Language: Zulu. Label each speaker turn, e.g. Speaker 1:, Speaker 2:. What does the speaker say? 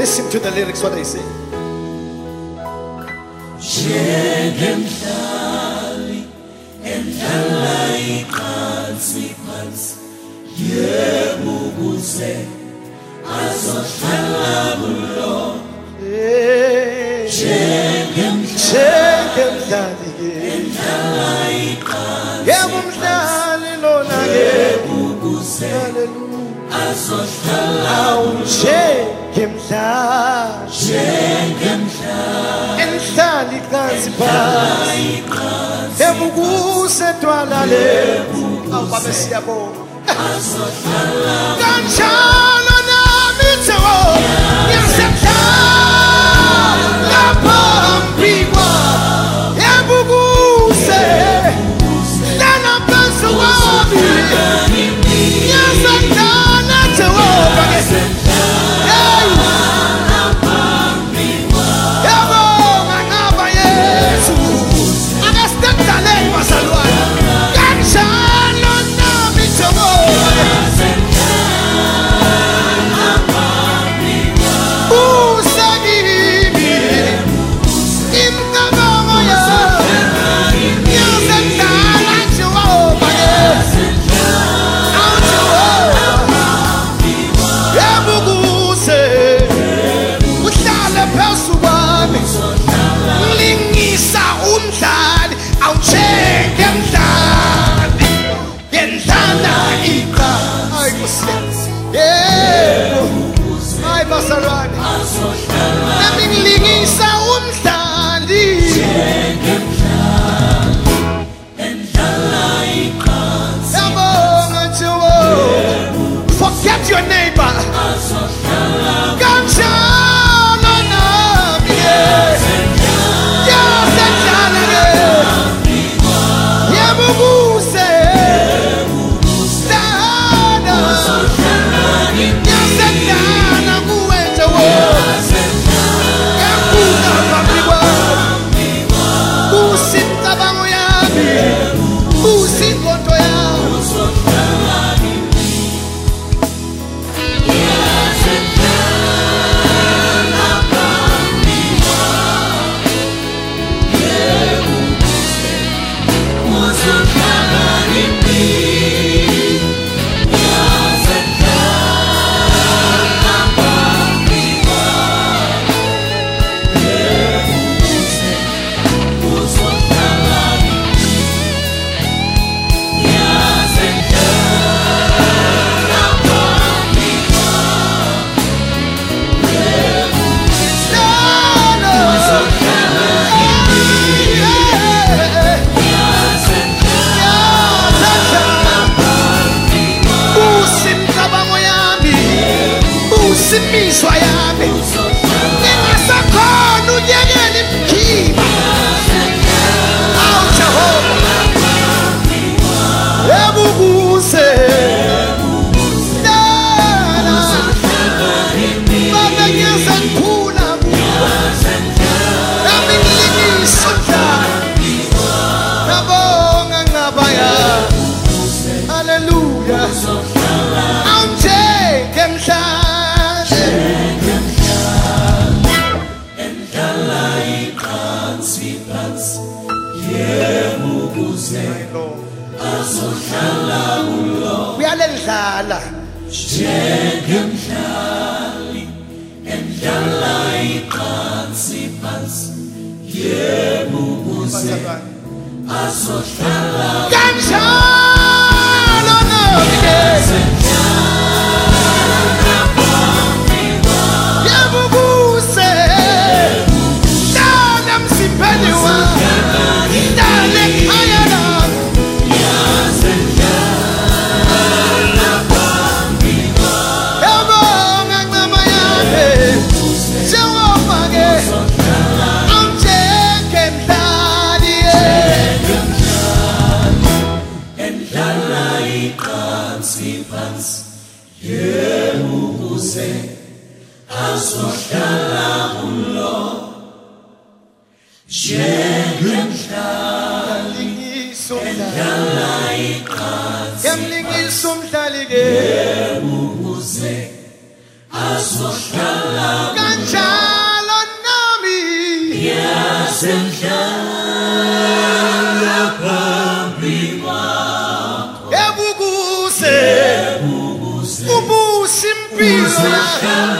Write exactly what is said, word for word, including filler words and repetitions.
Speaker 1: Listen to the lyrics, what they say.
Speaker 2: Njengemhlali endlala iphansi phansi yebo ukuze azohlala kulo
Speaker 1: njengemhlali
Speaker 2: endlala iphansi
Speaker 1: yebo umhlali lona
Speaker 2: yebo ukuze
Speaker 1: hallelujah
Speaker 2: azohlala
Speaker 1: njengemhlali
Speaker 2: njengemhlali
Speaker 1: endlala iphansi phansi yebo ukuze twalale awubabe siyabonga kanjalo nami Thixo ngiyasehlala phambi kwakho yebo ukuze hlala phansi kwami ngiyasehlala Jehova yebo ngingaba Yesu akasithandaleni bazalwane kanjalo nami Thixo Forget your neighbor. Uyalendlala
Speaker 2: njengemhlali endlala iphansi phansi yebo ukuze azohlala
Speaker 1: kanjalo nami yebo ukuze hlala msipheni wami hlala ekhaya lami
Speaker 2: yebo ukuze azohlala kulo njengemhlali endlala iphansi
Speaker 1: yamlingisa umhlali ke
Speaker 2: yebo ukuze azohlala Yasenhlala phambi kwakho
Speaker 1: Ebukuse Ubusi impilo